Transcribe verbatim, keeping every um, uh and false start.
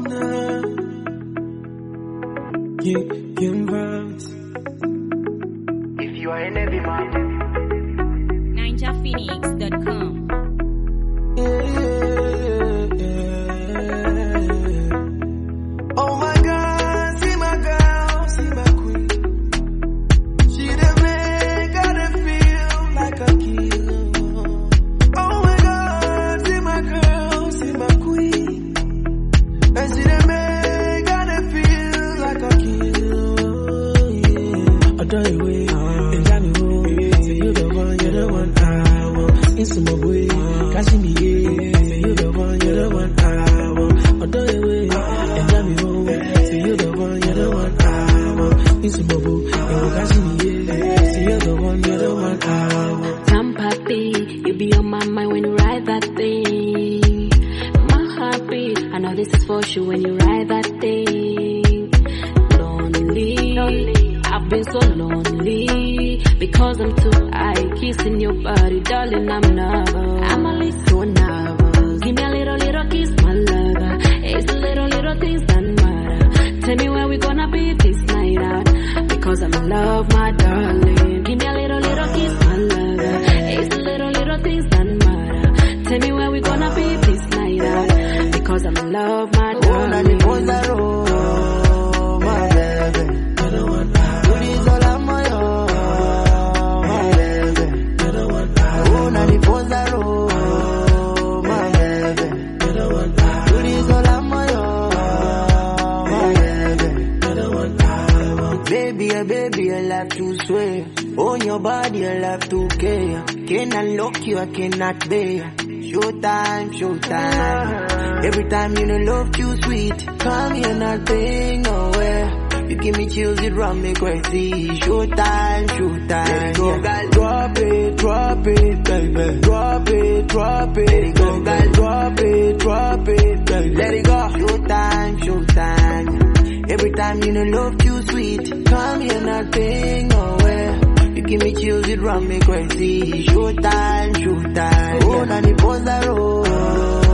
Yeah, yeah, vibes. If you are in every man, ninja phoenix dot com. Yeah, yeah, yeah. Oh my God, see my girl, see my queen. She the make I feel like a king. Oh my God, see my girl, see my queen. And she the make I feel like a king. Yeah. I die away, and I me home. Say you the one, you're the one I want. Into my way, catching me, yeah. Say you the one, you're the one I want. I die away, and I me home. Say you the one, you're the one I want. Into my way, catching me, yeah. Say you're the one, you're the one I want. Sympathy, you be on my mind when you ride that thing. My heartbeat, I know this is for sure when you ride that thing. Lonely, lonely. I've been so lonely because I'm too high, kissing your body, darling. I'm nervous. I'm a little so nervous. Give me a little, little kiss, my lover. It's the little, little things that matter. Tell me where we gonna be this night out, because I'm in love, my darling. Give me a little, little kiss, my lover. It's the little, little things that matter. Tell me where we gonna be this night out, because I'm in love, my darling. baby, oh baby, I love to swear. On your body, I love to care. Can I lock you, I cannot bear. Showtime, showtime. Every time you know love you sweet. Come here, nothing nowhere. You give me chills, it run me crazy. Showtime, showtime. Let it go, girl, drop it, drop it, baby. Drop it, drop it. Let it go, girl, drop it, drop it, baby. Let it go. Showtime, showtime. Every time you know love you sweet. Come here, nothing nowhere. You give me chills, it run me crazy. Showtime, showtime. Oh, now the pose the road.